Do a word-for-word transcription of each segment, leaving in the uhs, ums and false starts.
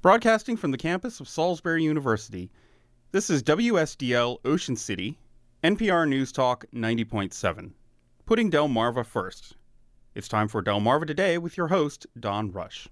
Broadcasting from the campus of Salisbury University, this is W S D L Ocean City, N P R News Talk ninety point seven, putting Delmarva first. It's time for Delmarva Today with your host, Don Rush.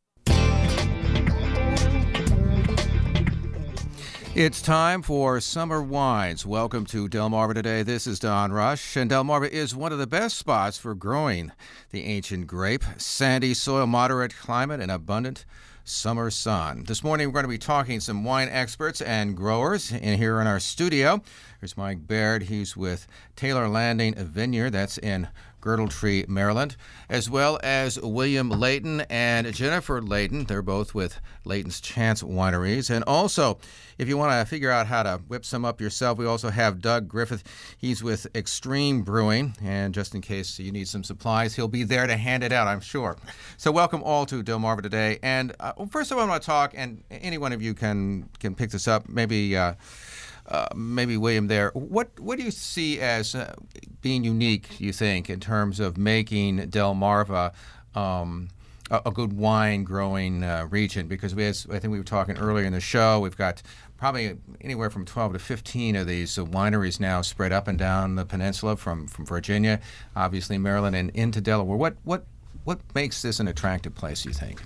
It's time for Summer Wines. Welcome to Delmarva Today. This is Don Rush, and Delmarva is one of the best spots for growing the ancient grape. Sandy soil, moderate climate, and abundant summer sun. This morning we're going to be talking to some wine experts and growers in here in our studio. Here's Mike Baird. He's with Taylor Landing Vineyard. That's in Girdletree, Maryland, as well as William Layton and Jennifer Layton. They're both with Layton's Chance Wineries. And also, if you want to figure out how to whip some up yourself, we also have Doug Griffith. He's with Extreme Brewing, and just in case you need some supplies, he'll be there to hand it out, I'm sure. So welcome all to Delmarva Today. And uh, first of all, I want to talk, and any one of you can can pick this up, maybe uh, uh, maybe William there. What what do you see as uh, being unique, you think, in terms of making Delmarva um, a, a good wine-growing uh, region? Because we, as I think we were talking earlier in the show, we've got probably anywhere from twelve to fifteen of these uh, wineries now spread up and down the peninsula, from, from Virginia, obviously Maryland, and into Delaware. What what what makes this an attractive place, you think?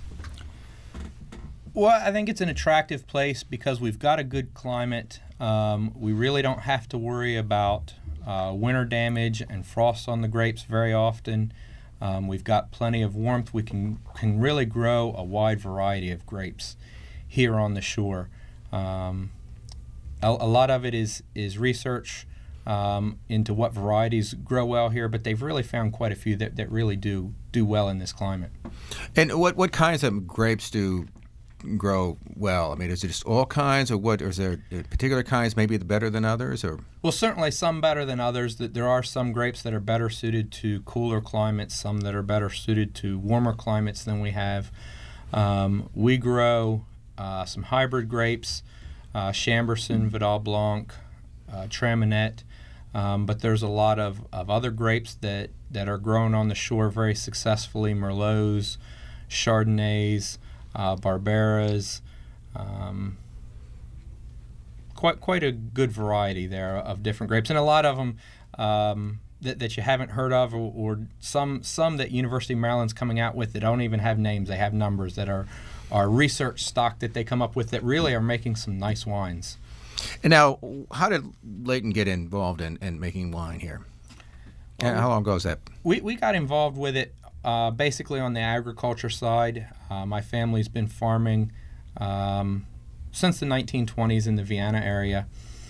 Well, I think it's an attractive place because we've got a good climate. Um, we really don't have to worry about uh, winter damage and frost on the grapes very often. Um, we've got plenty of warmth. We can can really grow a wide variety of grapes here on the shore. Um, a, a lot of it is is research um, into what varieties grow well here, but they've really found quite a few that, that really do do well in this climate. And what what kinds of grapes do grow well? I mean, is it just all kinds, or what? Or is there particular kinds maybe better than others? Or well, certainly some better than others. That there are some grapes that are better suited to cooler climates, some that are better suited to warmer climates than we have. Um, we grow uh, some hybrid grapes, uh, Chambourcin, Vidal Blanc, uh, Traminette, um, but there's a lot of, of other grapes that, that are grown on the shore very successfully: Merlots, Chardonnays, Uh, Barberas, um, quite quite a good variety there of different grapes, and a lot of them um, that, that you haven't heard of, or, or some some that University of Maryland's coming out with that don't even have names. They have numbers that are are research stock that they come up with that really are making some nice wines. And now, how did Layton get involved in, in making wine here? And how long ago was that? We we got involved with it Uh, basically on the agriculture side. Uh, my family's been farming um, since the nineteen twenties in the Vienna area,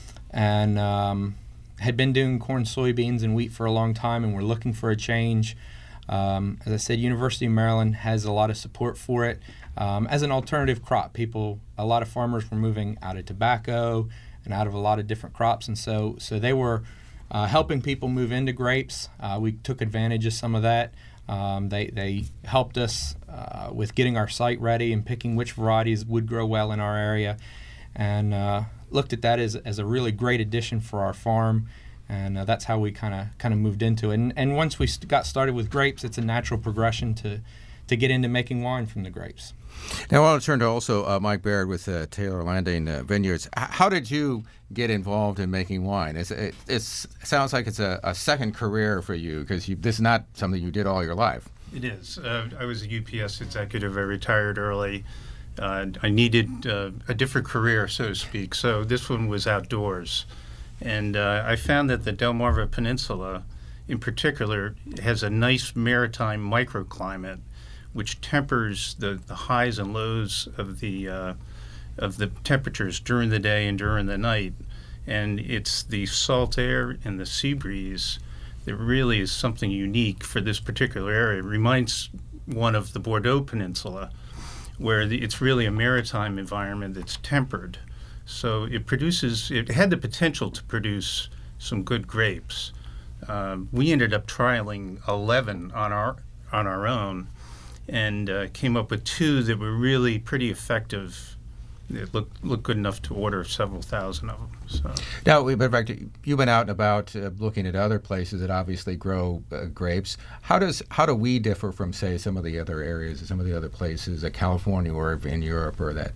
and um, had been doing corn, soybeans, and wheat for a long time, and we're looking for a change. Um, as I said, University of Maryland has a lot of support for it um, as an alternative crop. People, a lot of farmers were moving out of tobacco and out of a lot of different crops, and so so they were uh, helping people move into grapes. Uh, we took advantage of some of that. Um, they they helped us uh, with getting our site ready and picking which varieties would grow well in our area, and uh, looked at that as as a really great addition for our farm, and uh, that's how we kind of kind of moved into it. And and once we st- got started with grapes, it's a natural progression to to get into making wine from the grapes. Now I want to turn to also uh, Mike Baird with uh, Taylor Landing uh, Vineyards. H- how did you get involved in making wine? It's, it it's, it sounds like it's a, a second career for you, because this is not something you did all your life. It is. Uh, I was a U P S executive. I retired early. Uh, I needed uh, a different career, so to speak. So this one was outdoors. And uh, I found that the Delmarva Peninsula, in particular, has a nice maritime microclimate, which tempers the, the highs and lows of the uh, of the temperatures during the day and during the night. And it's the salt air and the sea breeze that really is something unique for this particular area. It reminds one of the Bordeaux Peninsula, where the, it's really a maritime environment that's tempered. So it produces, it had the potential to produce some good grapes. Um, we ended up trialing eleven on our on our own, and uh, came up with two that were really pretty effective. It looked looked good enough to order several thousand of them. So now, but in fact, you've been out and about uh, looking at other places that obviously grow uh, grapes. How does how do we differ from, say, some of the other areas, some of the other places, like California or in Europe, or that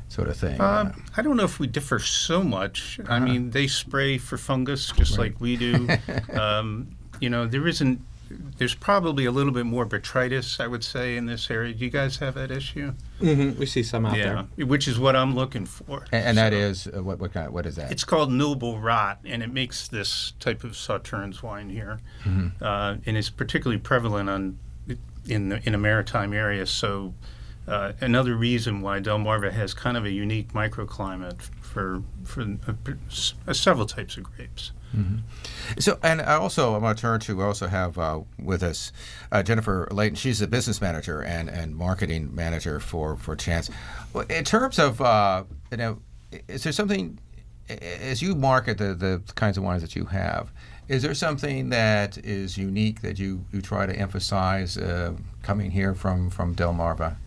sort of thing? Uh, I don't know if we differ so much. Uh-huh. I mean, they spray for fungus just Right. like we do. um, you know, there isn't. There's probably a little bit more botrytis, I would say, in this area. Do you guys have that issue? Mm-hmm. We see some out yeah, there. which is what I'm looking for. and, and that So, is uh, what what kind? What is that? It's called noble rot, and it makes this type of Sauternes wine here, Mhm. uh, and it's particularly prevalent on in the, in a maritime area. So, uh, another reason why Delmarva has kind of a unique microclimate for for uh, s- uh, several types of grapes. So, and I also I want to turn to. We also have uh, with us uh, Jennifer Layton. She's the business manager and, and marketing manager for for Chance. Well, in terms of, uh, you know, is there something as you market the the kinds of wines that you have? Is there something that is unique that you, you try to emphasize uh, coming here from from Delmarva?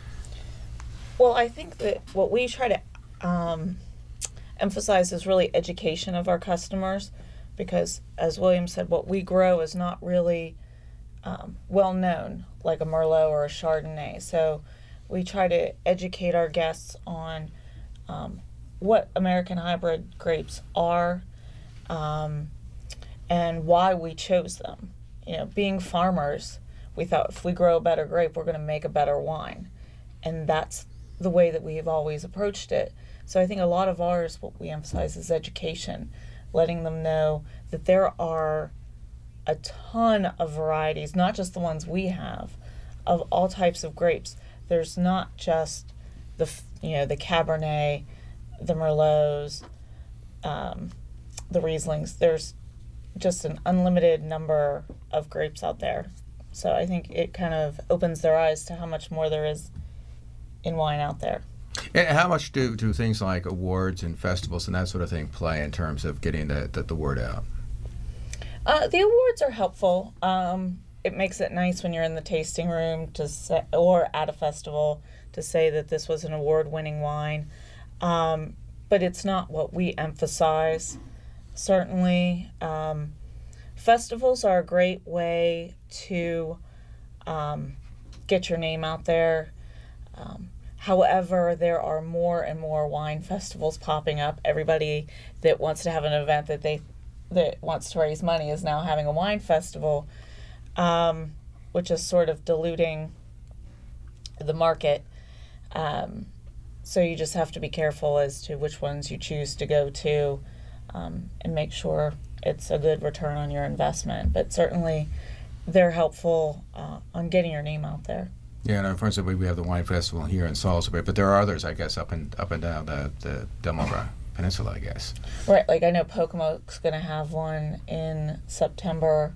Well, I think that what we try to um, emphasize is really education of our customers, because as William said, what we grow is not really um, well known like a Merlot or a Chardonnay. So we try to educate our guests on um, what American hybrid grapes are um, and why we chose them. You know, being farmers, we thought if we grow a better grape, we're going to make a better wine. And that's the way that we've always approached it. So I think a lot of ours, what we emphasize is education, letting them know that there are a ton of varieties, not just the ones we have, of all types of grapes. There's not just the, f- you know, the Cabernet, the Merlots, um, the Rieslings. There's just an unlimited number of grapes out there. So I think it kind of opens their eyes to how much more there is in wine out there. And how much do, do things like awards and festivals and that sort of thing play in terms of getting the, the, the word out? Uh, the awards are helpful. Um, it makes it nice when you're in the tasting room to say, or at a festival to say that this was an award-winning wine. Um, but it's not what we emphasize. Certainly, um, festivals are a great way to um, get your name out there. Um, however, there are more and more wine festivals popping up. Everybody that wants to have an event that they that wants to raise money is now having a wine festival, um, which is sort of diluting the market. Um, so you just have to be careful as to which ones you choose to go to, um, and make sure it's a good return on your investment. But certainly, they're helpful uh, on getting your name out there. Yeah, and for instance, we we have the wine festival here in Salisbury, but there are others, I guess, up and up and down the, the Delmarva Peninsula, I guess. Right, like I know Pocomoke's going to have one in September.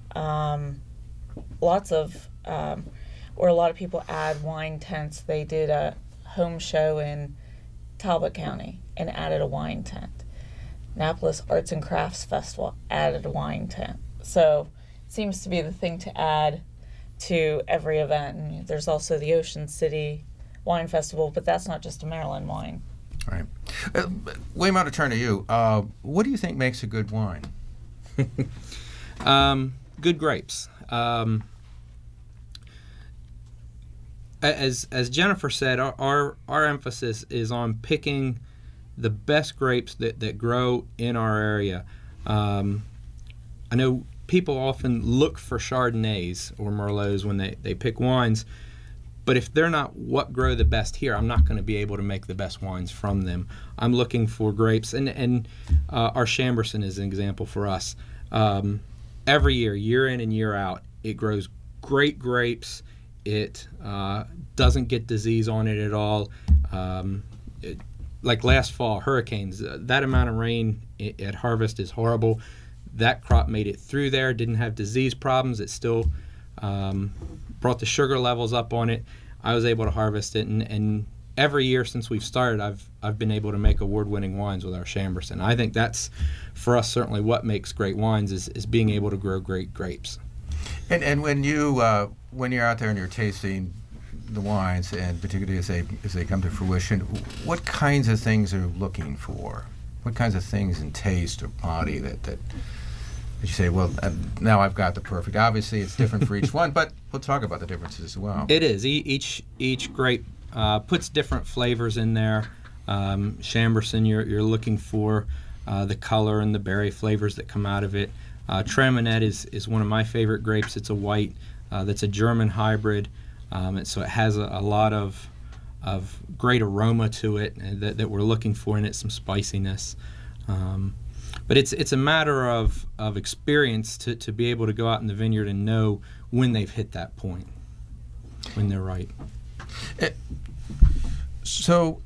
Um, lots of, um, where a lot of people add wine tents. They did a home show in Talbot County and added a wine tent. Annapolis Arts and Crafts Festival added a wine tent. So it seems to be the thing to add to every event. And there's also the Ocean City Wine Festival, but that's not just a Maryland wine. Right. Uh, William, I want to turn to you. Uh, what do you think makes a good wine? Um, good grapes. Um, as as Jennifer said, our, our our emphasis is on picking the best grapes that, that grow in our area. Um, I know people often look for Chardonnays or Merlots when they, they pick wines, but if they're not what grow the best here, I'm not going to be able to make the best wines from them. I'm looking for grapes, and, and uh, our Chambourcin is an example for us. Um, every year, year in and year out, it grows great grapes. It uh, doesn't get disease on it at all. Um, it, like last fall, hurricanes, uh, that amount of rain i- at harvest is horrible. That crop made it through there, didn't have disease problems. It still um, brought the sugar levels up on it. I was able to harvest it, and, and every year since we've started, I've I've been able to make award-winning wines with our Chambourcin. I think that's, for us, certainly what makes great wines is, is being able to grow great grapes. And and when you uh, when you're out there and you're tasting the wines, and particularly as they as they come to fruition, what kinds of things are you looking for? What kinds of things in taste or body that that, that you say, well, uh, now I've got the perfect. Obviously, it's different for each one, but we'll talk about the differences as well. It is. E- each each grape uh, puts different flavors in there. Um, Chamberson, you're, you're looking for uh, the color and the berry flavors that come out of it. Uh, Traminette is, is one of my favorite grapes. It's a white uh, that's a German hybrid, um, and so it has a, a lot of of great aroma to it that, that we're looking for in it, some spiciness. Um, but it's it's a matter of, of experience to, to be able to go out in the vineyard and know when they've hit that point, when they're right. It, so,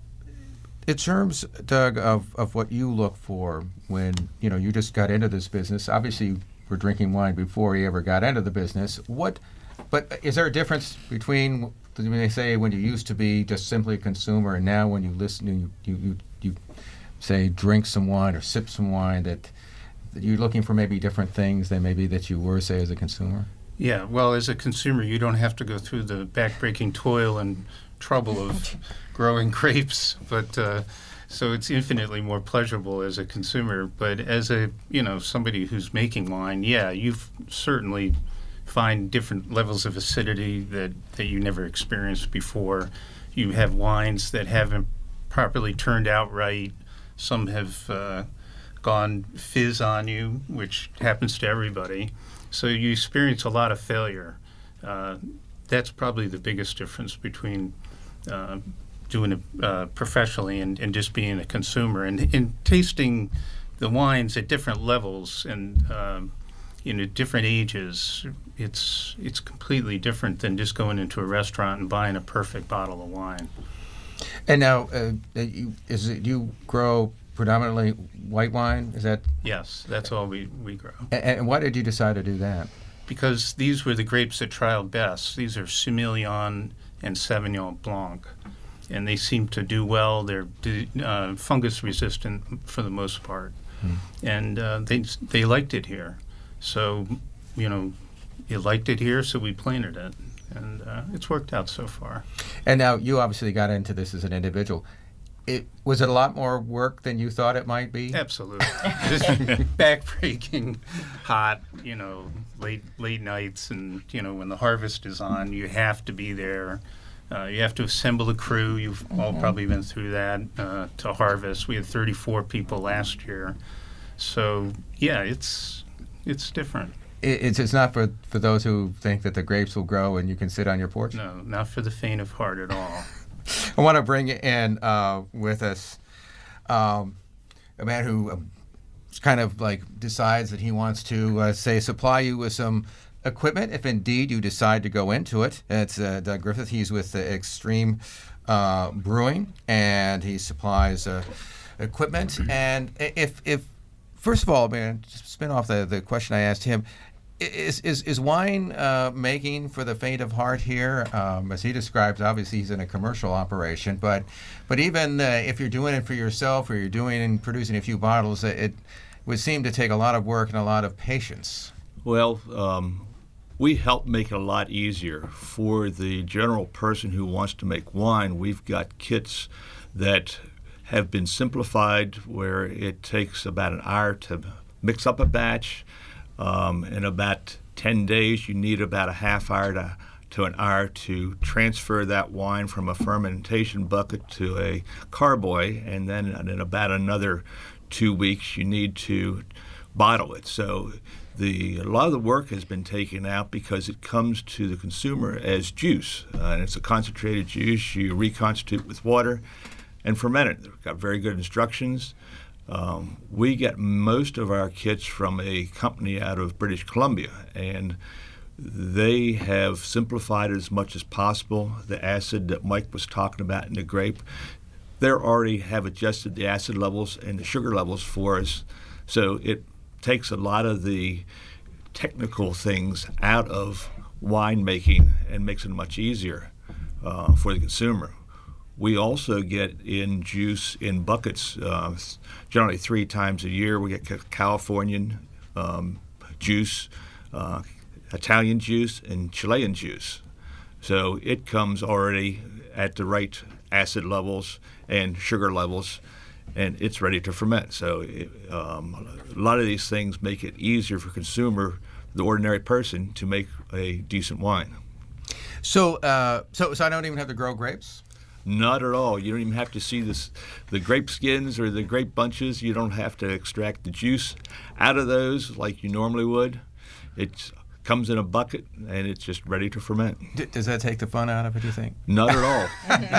in terms, Doug, of, of what you look for when, you know, you just got into this business, obviously you were drinking wine before you ever got into the business. What, but is there a difference between when they say when you used to be just simply a consumer and now when you listen, you, you, you, you say drink some wine or sip some wine, that, that you're looking for maybe different things than maybe that you were, say, as a consumer? Yeah, well, as a consumer, you don't have to go through the backbreaking toil and trouble of growing grapes, but uh, so it's infinitely more pleasurable as a consumer. But as a, you know, somebody who's making wine, yeah, you certainly find different levels of acidity that, that you never experienced before. You have wines that haven't properly turned out right. Some have uh, gone fizz on you, which happens to everybody. So you experience a lot of failure. Uh, that's probably the biggest difference between uh, doing it uh, professionally and, and just being a consumer. And, and tasting the wines at different levels and um, you know, different ages, it's it's completely different than just going into a restaurant and buying a perfect bottle of wine. And now, uh, you, is it you grow predominantly white wine? Is that? Yes, that's all we, we grow. And, and why did you decide to do that? Because these were the grapes that trialed best. These are Semillon and Sauvignon Blanc, and they seem to do well. They're uh, fungus resistant for the most part, hmm. and uh, they they liked it here. So, you know, you liked it here, so we planted it, and uh, it's worked out so far. And now you obviously got into this as an individual. It, was it a lot more work than you thought it might be? Absolutely. Just backbreaking, hot, you know, late late nights, and, you know, when the harvest is on, you have to be there. Uh, you have to assemble a crew. You've mm-hmm. all probably been through that uh, to harvest. We had thirty-four people last year. So, yeah, it's it's different. It's it's not for, for those who think that the grapes will grow and you can sit on your porch? No, not for the faint of heart at all. I want to bring in uh, with us um, a man who um, kind of like decides that he wants to, uh, say, supply you with some equipment if indeed you decide to go into it. It's uh, Doug Griffith. He's with uh, Extreme uh, Brewing, and he supplies uh, equipment. And if, if first of all, man, just spin off the, the question I asked him, Is is is wine uh, making for the faint of heart here? Um, as he describes, obviously he's in a commercial operation, but but even uh, if you're doing it for yourself or you're doing and producing a few bottles, it, it would seem to take a lot of work and a lot of patience. Well, um, we help make it a lot easier for the general person who wants to make wine. We've got kits that have been simplified where it takes about an hour to mix up a batch. Um, in about ten days, you need about a half hour to, to an hour to transfer that wine from a fermentation bucket to a carboy, and then in about another two weeks, you need to bottle it. So the a lot of the work has been taken out because it comes to the consumer as juice, uh, and it's a concentrated juice. You reconstitute with water and ferment it. They've got very good instructions. Um, we get most of our kits from a company out of British Columbia, and they have simplified it as much as possible. The acid that Mike was talking about in the grape, they already have adjusted the acid levels and the sugar levels for us, so it takes a lot of the technical things out of winemaking and makes it much easier uh, for the consumer. We also get in juice in buckets, uh, generally three times a year. We get Californian um, juice, uh, Italian juice, and Chilean juice. So it comes already at the right acid levels and sugar levels, and it's ready to ferment. So it, um, a lot of these things make it easier for consumer, the ordinary person, to make a decent wine. So, uh, so, so I don't even have to grow grapes? Not at all. You don't even have to see this, the grape skins or the grape bunches. You don't have to extract the juice out of those like you normally would. It comes in a bucket and it's just ready to ferment. D- does that take the fun out of it, do you think? Not at all.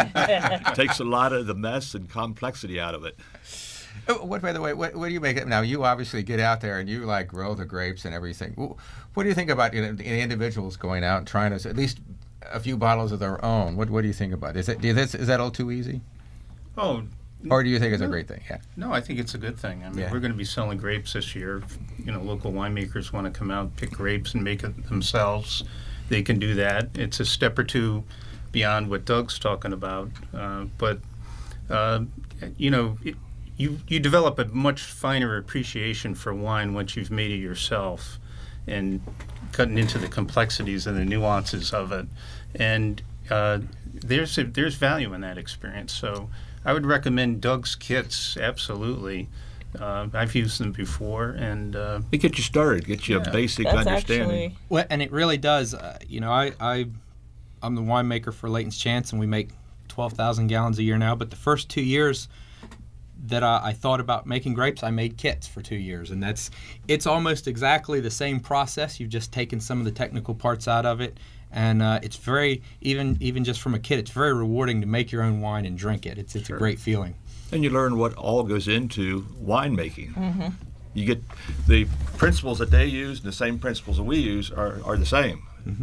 It takes a lot of the mess and complexity out of it. Oh, what, by the way, what, what do you make it? Now, you obviously get out there and you like grow the grapes and everything. What do you think about, you know, the individuals going out and trying to at least a few bottles of their own? What What do you think about it? Is it do you, is that all too easy? Oh, or do you think it's no, a great thing? Yeah. No, I think it's a good thing. I mean, yeah. we're going to be selling grapes this year. You know, local winemakers want to come out, pick grapes, and make it themselves. They can do that. It's a step or two beyond what Doug's talking about, uh, but uh, you know. It, You you develop a much finer appreciation for wine once you've made it yourself, and cutting into the complexities and the nuances of it, and uh, there's a, there's value in that experience. So I would recommend Doug's kits absolutely. Uh, I've used them before, and uh, It gets you started, get you Yeah. a basic That's understanding. actually Well, and it really does. Uh, you know, I, I, I'm the winemaker for Layton's Chance, and we make twelve thousand gallons a year now. But the first two years that I, I thought about making grapes, I made kits for two years, and that's it's almost exactly the same process. You've just taken some of the technical parts out of it, and uh, it's very even even just from a kit, it's very rewarding to make your own wine and drink it. It's it's Sure. a great feeling. And you learn what all goes into winemaking. Mm-hmm. You get the principles that they use, and the same principles that we use are, are the same. Mm-hmm.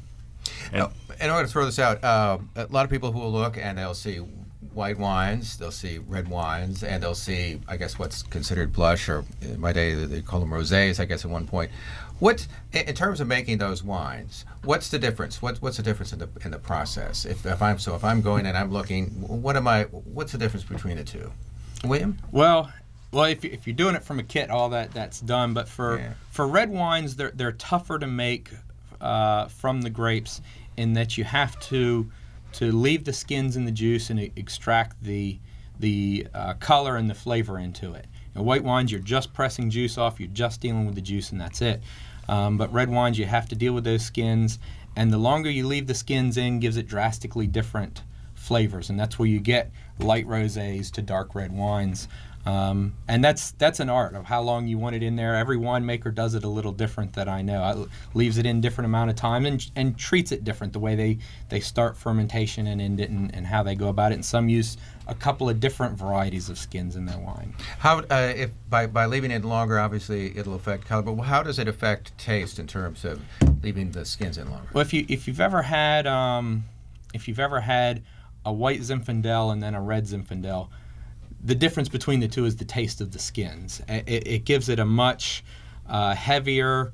And Now, in order to throw this out, uh, a lot of people who will look and they'll see white wines, they'll see red wines, and they'll see, I guess, what's considered blush, or in my day they call them rosés, I guess, at one point. What, in terms of making those wines, what's the difference? What, what's the difference in the in the process? If, if I'm so, if I'm going and I'm looking, what am I? What's the difference between the two? William? Well, well, if, you, if you're doing it from a kit, all that that's done. But for Yeah. for red wines, they're they're tougher to make uh, from the grapes in that you have to to leave the skins in the juice and e- extract the the uh, color and the flavor into it. In white wines, you're just pressing juice off. You're just dealing with the juice, and that's it. Um, but red wines, you have to deal with those skins, and the longer you leave the skins in, gives it drastically different flavors, and that's where you get light rosés to dark red wines. Um, and that's that's an art of how long you want it in there. Every winemaker does it a little different that I know. I, leaves it in different amount of time and and treats it different, the way they, they start fermentation and end it, and, and how they go about it. And some use a couple of different varieties of skins in their wine. How, uh, if by, by leaving it longer, obviously it'll affect color, but how does it affect taste in terms of leaving the skins in longer? Well, if you if you've ever had um, if you've ever had a white Zinfandel and then a red Zinfandel, the difference between the two is the taste of the skins. It, it gives it a much uh, heavier,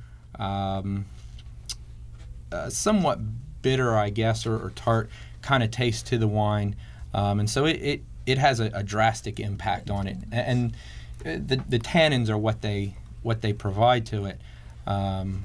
um, uh, somewhat bitter, I guess, or, or tart kind of taste to the wine, um, and so it, it, it has a, a drastic impact on it. And the the tannins are what they what they provide to it. Um,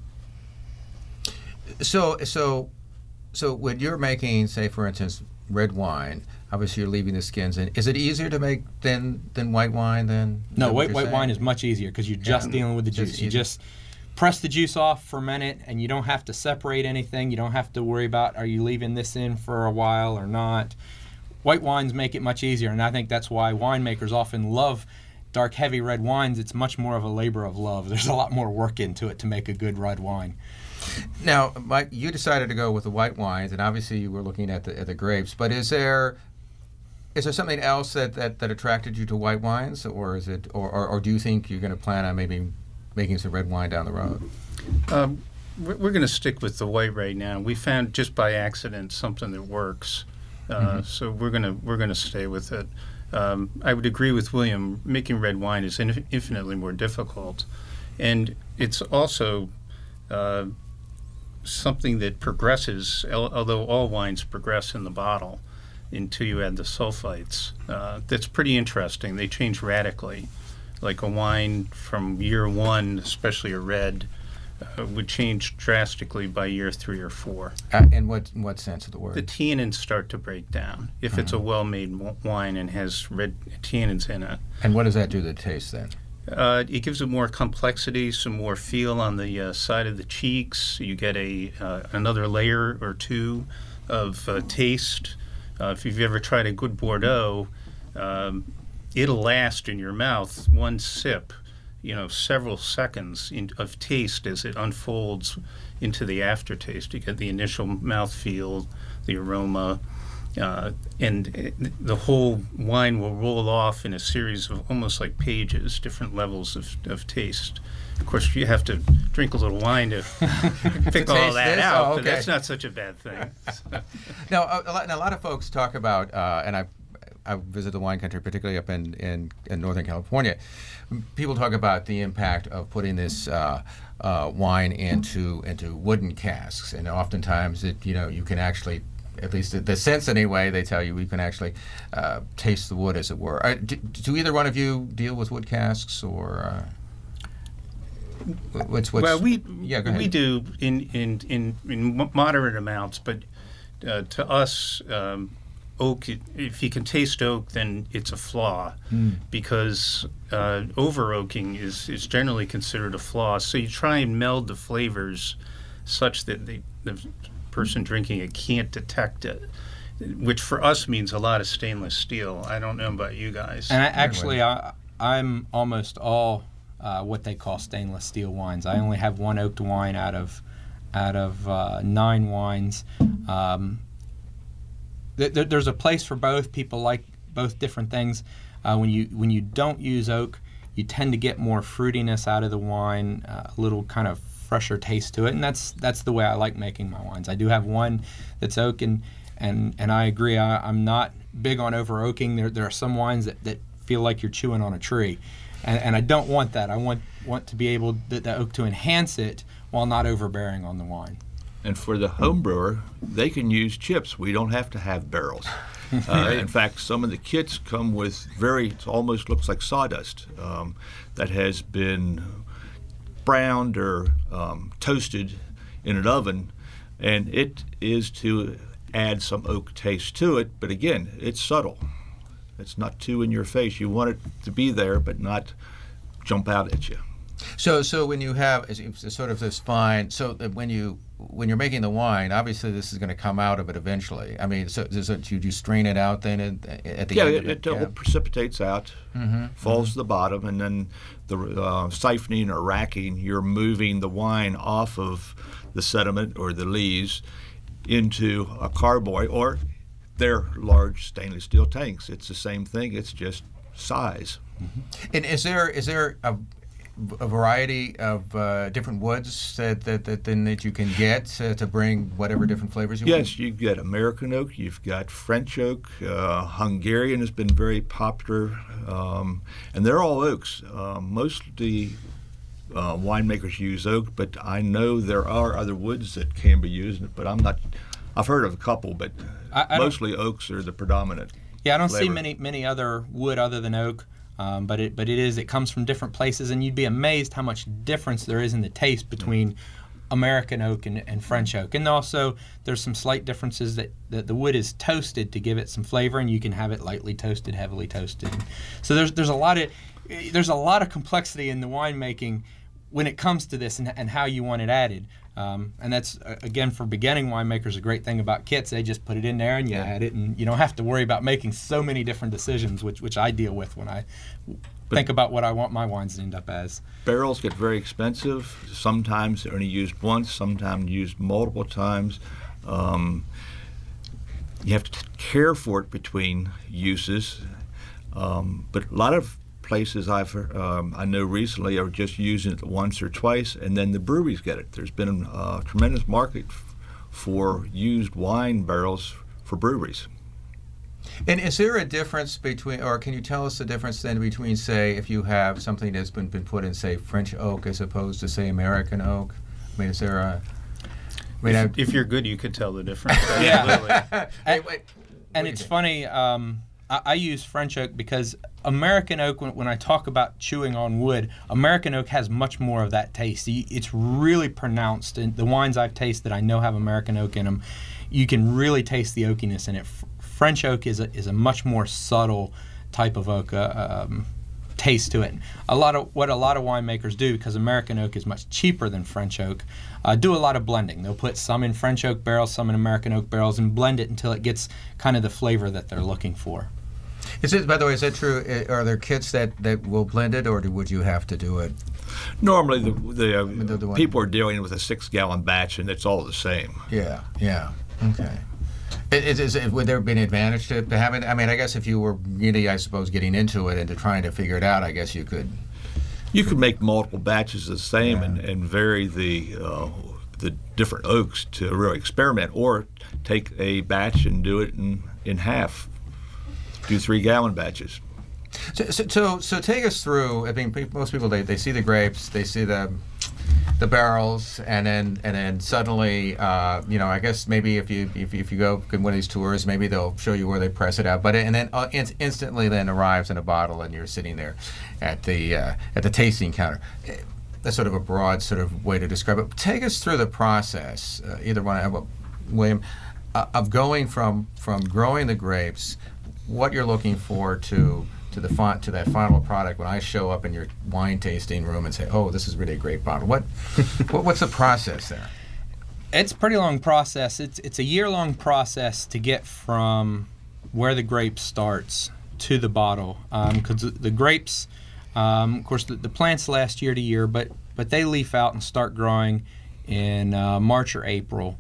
So, so, so when you're making, say, for instance, red wine, obviously you're leaving the skins in. Is it easier to make than than white wine? Then No, white white wine is much easier because you're just Yeah. dealing with the Just juice. You easy. just press the juice off, ferment it, and you don't have to separate anything. You don't have to worry about, are you leaving this in for a while or not. White wines make it much easier, and I think that's why winemakers often love dark, heavy red wines. It's much more of a labor of love. There's a lot more work into it to make a good red wine. Now, Mike, you decided to go with the white wines, and obviously you were looking at the at the grapes. But is there is there something else that, that, that attracted you to white wines, or is it, or, or, or do you think you're going to plan on maybe making some red wine down the road? Um, we're we're going to stick with the white right now. We found just by accident something that works, uh, Mm-hmm. so we're gonna we're gonna stay with it. Um, I would agree with William. Making red wine is inf- infinitely more difficult, and it's also uh, something that progresses. al- Although all wines progress in the bottle until you add the sulfites. Uh, that's pretty interesting. They change radically. Like a wine from year one, especially a red, uh, would change drastically by year three or four. Uh, in what in what sense of the word? The tannins start to break down if it's a well-made w- wine and has red tannins in it. And what does that do to the taste then? Uh, it gives it more complexity, some more feel on the uh, side of the cheeks. You get a uh, another layer or two of uh, taste. Uh, if you've ever tried a good Bordeaux, um, it'll last in your mouth one sip, you know, several seconds in, of taste as it unfolds into the aftertaste. You get the initial mouthfeel, the aroma, uh, and it, the whole wine will roll off in a series of almost like pages, different levels of, of taste. Of course, you have to drink a little wine to pick all that this? out, Oh, but okay. that's not such a bad thing. Now, a, a, lot, a lot of folks talk about, uh, and I've I visit the wine country, particularly up in, in, in Northern California. People talk about the impact of putting this uh, uh, wine into into wooden casks, and oftentimes it you know you can actually, at least the, the sense anyway, they tell you you can actually uh, taste the wood, as it were. Uh, do, do either one of you deal with wood casks, or uh, what's what's? Well, we yeah, go ahead. we do in in in, in moderate amounts, but uh, to us. Um, Oak, if you can taste oak, then it's a flaw, mm. because uh, over oaking is, is generally considered a flaw. So you try and meld the flavors such that the, the person drinking it can't detect it, which for us means a lot of stainless steel. I don't know about you guys. And I, actually, I, I'm almost all uh, what they call stainless steel wines. I only have one oaked wine out of out of uh, nine wines. Um, There's a place for both. People like both different things. Uh, when you when you don't use oak, you tend to get more fruitiness out of the wine, uh, a little kind of fresher taste to it, and that's that's the way I like making my wines. I do have one that's oak, and and, and I agree. I, I'm not big on over oaking. There there are some wines that, that feel like you're chewing on a tree, and, and I don't want that. I want want to be able the, the oak to enhance it while not overbearing on the wine. And for the home brewer, they can use chips. We don't have to have barrels. Uh, in fact, some of the kits come with very, it almost looks like sawdust um, that has been browned or um, toasted in an oven, and it is to add some oak taste to it. But again, it's subtle. It's not too in your face. You want it to be there, but not jump out at you. So, so when you have it's, it's sort of this fine, so that when you when you're making the wine, obviously this is going to come out of it eventually. I mean, so does it, you, you strain it out then at, at the yeah, end it, of it? it yeah, it precipitates out, mm-hmm. falls mm-hmm. to the bottom, and then the uh, siphoning or racking, you're moving the wine off of the sediment or the lees into a carboy or their large stainless steel tanks. It's the same thing. It's just size. Mm-hmm. And is there is there a a variety of uh, different woods that that, that then that you can get uh, to bring whatever different flavors you yes, want? Yes, you've got American oak, you've got French oak, uh, Hungarian has been very popular, um, and they're all oaks. Uh, most of the uh, winemakers use oak, but I know there are other woods that can be used, but I'm not, I've heard of a couple, but I, I mostly oaks are the predominant. Yeah, I don't flavor. see many many other wood other than oak. Um, but it but it is it comes from different places, and you'd be amazed how much difference there is in the taste between American oak and, and French oak. And also there's some slight differences that, that the wood is toasted to give it some flavor, and you can have it lightly toasted, heavily toasted. So there's there's a lot of there's a lot of complexity in the winemaking when it comes to this and, and how you want it added. Um, and that's, uh, again, for beginning winemakers, a great thing about kits. They just put it in there and you Yeah. add it, and you don't have to worry about making so many different decisions, which which I deal with when I But think about what I want my wines to end up as. Barrels get very expensive. Sometimes they're only used once, sometimes used multiple times. Um, you have to t- care for it between uses. Um, but a lot of places I've um, I know recently are just using it once or twice, and then the breweries get it. There's been a tremendous market f- for used wine barrels for breweries. And is there a difference between, or can you tell us the difference then between, say, if you have something that's been, been put in, say, French oak as opposed to, say, American oak? I mean, is there a... I mean, if, I, if you're good, you could tell the difference. Yeah. and, wait, and wait. it's funny, um, I, I use French oak because American oak, when, when I talk about chewing on wood, American oak has much more of that taste. It's really pronounced. And the wines I've tasted, I know have American oak in them. You can really taste the oakiness in it. French oak is a, is a much more subtle type of oak. Uh, um, taste to it. A lot of what a lot of winemakers do, because American oak is much cheaper than French oak, uh, do a lot of blending. They'll put some in French oak barrels, some in American oak barrels, and blend it until it gets kind of the flavor that they're looking for. Is it, by the way, is that true? Are there kits that, that will blend it, or do, would you have to do it? Normally, the, the, uh, The- the one- people are dealing with a six-gallon batch, and it's all the same. Yeah, yeah, okay. Is, is, is, would there be an advantage to, to having? I mean, I guess if you were really, I suppose, getting into it and to trying to figure it out, I guess you could. You could make multiple batches the same Yeah. and, and vary the uh, the different oaks to really experiment, or take a batch and do it in, in half. Do three-gallon batches. So, so, so, so take us through. I mean, pe- most people they, they see the grapes, they see the the barrels, and then and then suddenly, uh, you know, I guess maybe if you if, if you go to one of these tours, maybe they'll show you where they press it out. But and then uh, in, instantly, then arrives in a bottle, and you're sitting there at the uh, at the tasting counter. That's sort of a broad sort of way to describe it. Take us through the process, uh, either one, uh, William, uh, of going from from growing the grapes, what you're looking for to to the font to that final product when I show up in your wine tasting room and say, "Oh, this is really a great bottle." What, what what's the process there? It's a pretty long process. It's it's a year-long process to get from where the grape starts to the bottle, because um, the grapes, um, of course, the, the plants last year to year, but but they leaf out and start growing in uh, March or April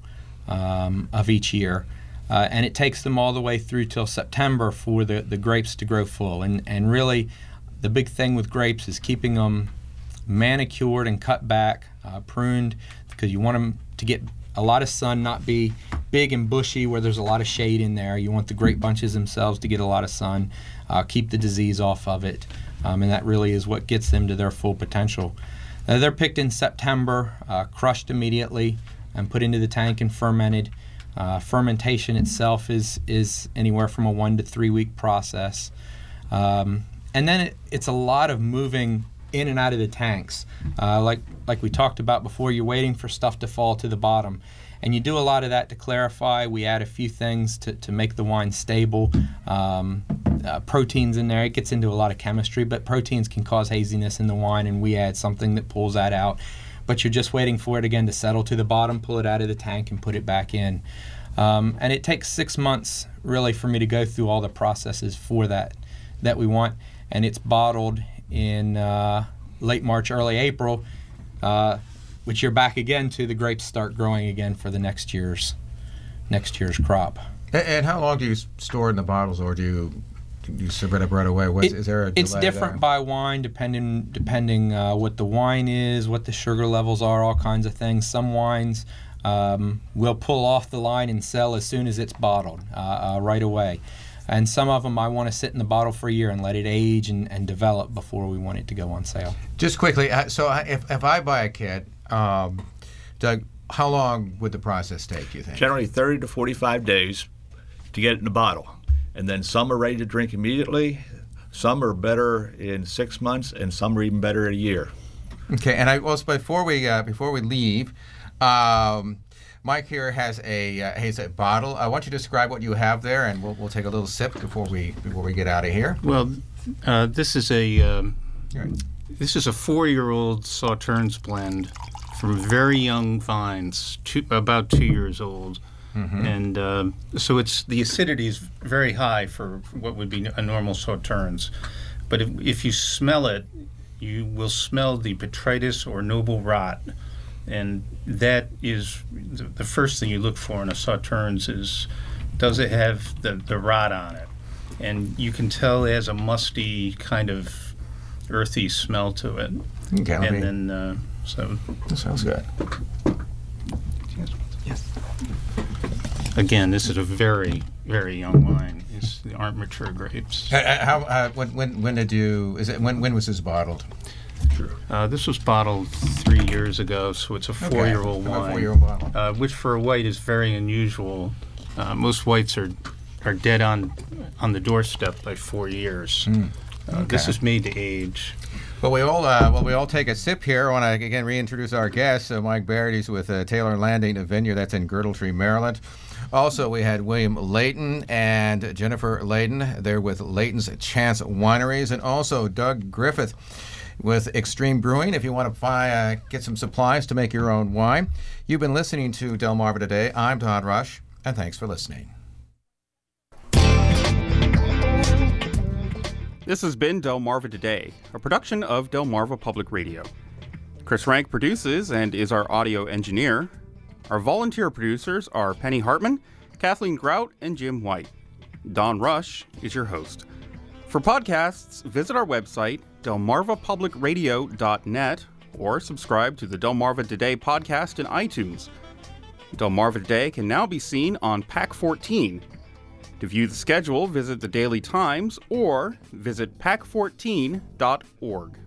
um, of each year. Uh, and it takes them all the way through till September for the, the grapes to grow full. And, and really, the big thing with grapes is keeping them manicured and cut back, uh, pruned, because you want them to get a lot of sun, not be big and bushy where there's a lot of shade in there. You want the grape bunches themselves to get a lot of sun, uh, keep the disease off of it, um, and that really is what gets them to their full potential. Uh, they're picked in September, uh, crushed immediately, and put into the tank and fermented. Uh, fermentation itself is is anywhere from a one to three week process, um, and then it, it's a lot of moving in and out of the tanks. Uh, like like we talked about before, you're waiting for stuff to fall to the bottom, and you do a lot of that to clarify. We add a few things to, to make the wine stable. Um, uh, proteins in there. It gets into a lot of chemistry, but proteins can cause haziness in the wine, and we add something that pulls that out. But you're just waiting for it again to settle to the bottom, pull it out of the tank, and put it back in. Um, and it takes six months really for me to go through all the processes for that that we want. And it's bottled in uh, late March, early April, uh, which you're back again to the grapes start growing again for the next year's next year's crop. And, and how long do you store in the bottles, or do you do you serve it up right away? What's, It- is there a It's delay different there? by wine, depending depending uh, what the wine is, what the sugar levels are, all kinds of things. Some wines um, will pull off the line and sell as soon as it's bottled, uh, uh, right away. And some of them I want to sit in the bottle for a year and let it age and, and develop before we want it to go on sale. Just quickly, uh, so I- if if I buy a kit, um, Doug, how long would the process take, you think? Generally thirty to forty-five days to get it in a bottle. And then some are ready to drink immediately, some are better in six months, and some are even better in a year. Okay, and I well, before we uh, before we leave, um, Mike here has a uh, has a bottle. I want you to describe what you have there, and we'll we'll take a little sip before we before we get out of here. Well, uh, this is a um, Right. this is a four-year-old Sauternes blend from very young vines, two, about two years old, and uh, so it's the acidity is very high for what would be a normal Sauternes. But if, if you smell it, you will smell the botrytis or noble rot, and that is the, the first thing you look for in a Sauternes is, does it have the, the rot on it? And you can tell it has a musty kind of earthy smell to it. Okay, let me- And then, uh, so that sounds good. again, this is a very, very young wine. These aren't mature grapes. Uh, uh, how uh, when when when did you is it when when was this bottled? Uh, this was bottled three years ago, so it's a four-year-old Okay, a wine, four-year-old bottle. uh, which for a white is very unusual. Uh, most whites are are dead on on the doorstep by four years. Uh, This okay. is made to age. Well, we all uh, well we all take a sip here. I want to again reintroduce our guest, uh, Mike Baird. He's with uh, Taylor Landing, a vineyard that's in Girdletree, Maryland. Also, we had William Layton and Jennifer Layton. They're with Layton's Chance Wineries, and also Doug Griffith with Extreme Brewing. If you want to buy, uh, get some supplies to make your own wine. You've been listening to Delmarva Today. I'm Don Rush, and thanks for listening. This has been Delmarva Today, a production of Delmarva Public Radio. Chris Rank produces and is our audio engineer. Our volunteer producers are Penny Hartman, Kathleen Grout, and Jim White. Don Rush is your host. For podcasts, visit our website, delmarva public radio dot net, or subscribe to the Delmarva Today podcast in iTunes. Delmarva Today can now be seen on P A C fourteen. To view the schedule, visit the Daily Times or visit pac fourteen dot org.